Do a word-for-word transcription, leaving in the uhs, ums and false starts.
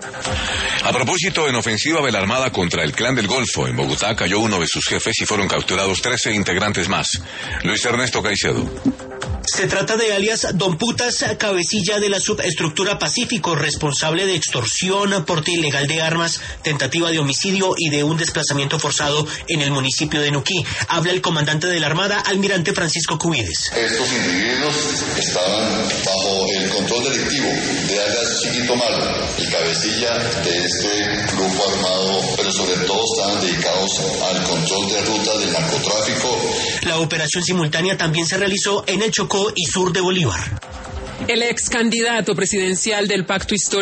A propósito, en ofensiva de la Armada contra el Clan del Golfo, en Bogotá cayó uno de sus jefes y fueron capturados trece integrantes más. Luis Ernesto Caicedo. Se trata de alias Don Putas, cabecilla de la subestructura Pacífico, responsable de extorsión, porte ilegal de armas, tentativa de homicidio y de un desplazamiento forzado en el municipio de Nuquí. Habla el comandante de la Armada, almirante Francisco Cubides. Estos individuos estaban bajo el control delictivo de alias Chiquito Malo, el cabecilla de este grupo armado, pero sobre todo estaban dedicados al control de rutas del narcotráfico. La operación simultánea también se realizó en el Chocó y sur de Bolívar. El ex candidato presidencial del Pacto Histórico